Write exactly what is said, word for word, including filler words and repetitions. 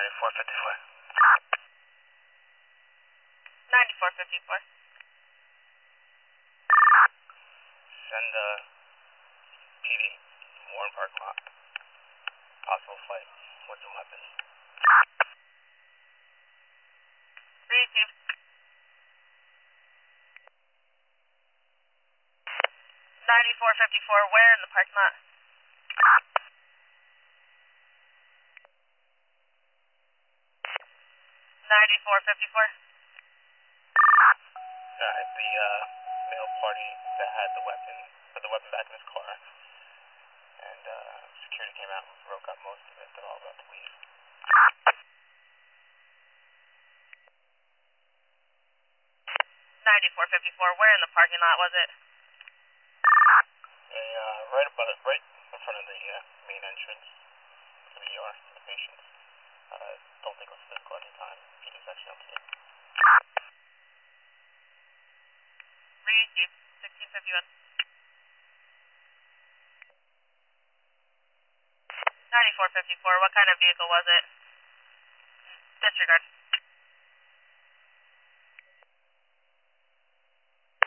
ninety-four fifty-four. ninety-four fifty-four. Send uh, P D, Warren parking lot. Possible flight with some weapons. Receive. ninety-four fifty-four, where in the parking lot? ninety-four fifty-four. Uh, at the uh, male party that had the weapon, put the weapon back in his car, and uh, security came out and broke up most of it. They're all about to leave. ninety-four fifty-four, where in the parking lot was it? A, uh, right above, right in front of the uh, main entrance to the E R for the patients. Uh, don't think it's physical at any time. P D's actually on scene. Receive. sixteen fifty-one. ninety-four fifty-four, what kind of vehicle was it? Disregard.